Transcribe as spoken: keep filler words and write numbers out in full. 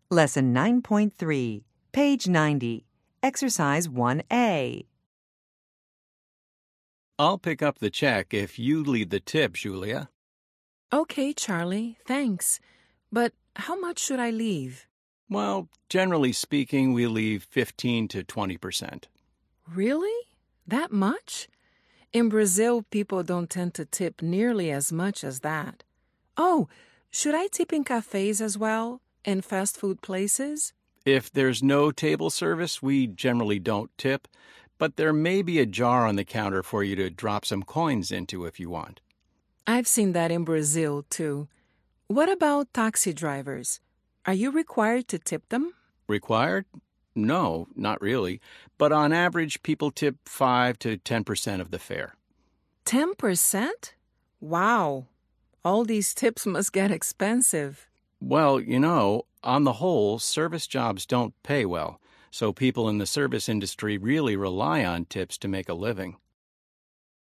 Lesson nine point three, page ninety, Exercise one A. I'll pick up the check if you lead the tip, Julia. Okay, Charlie, thanks. But how much should I leave? Well, generally speaking, we leave fifteen to twenty percent. Really? That much? In Brazil, people don't tend to tip nearly as much as that. Oh, should I tip in cafes as well? In fast food places? If there's no table service, we generally don't tip, but there may be a jar on the counter for you to drop some coins into if you want. I've seen that in Brazil, too. What about taxi drivers? Are you required to tip them? Required? No, not really. But on average, people tip five to ten percent of the fare. ten percent? Wow. All these tips must get expensive. Well, you know, on the whole, service jobs don't pay well, so people in the service industry really rely on tips to make a living.